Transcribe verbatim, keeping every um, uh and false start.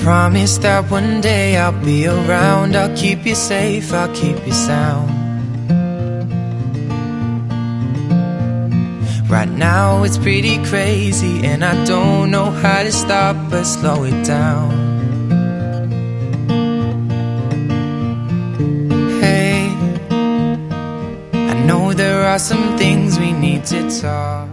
promise that one day I'll be around. I'll keep you safe, I'll keep you sound. Right now it's pretty crazy, and I don't know how to stop but slow it down. Hey, I know there are some things we need to talk